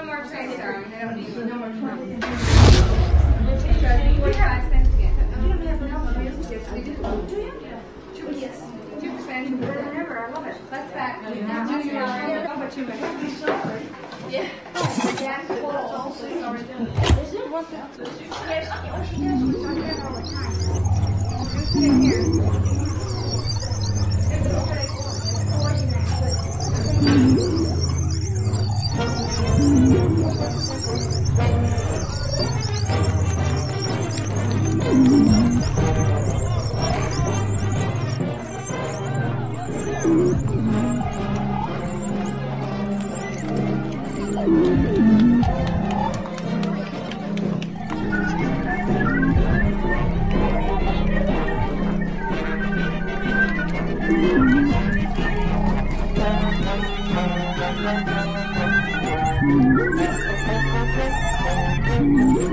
more trays, darling. I don't need no more trays. 45 cents again. You don't have enough of this. Yes, we do. Do you? 2%. Whatever, I love it. Less fat. How about you? Yeah. Gas full. Also, it's already done. Is it? What's that? Yes, she does. We're talking about all the time. Just sit here. Thank you.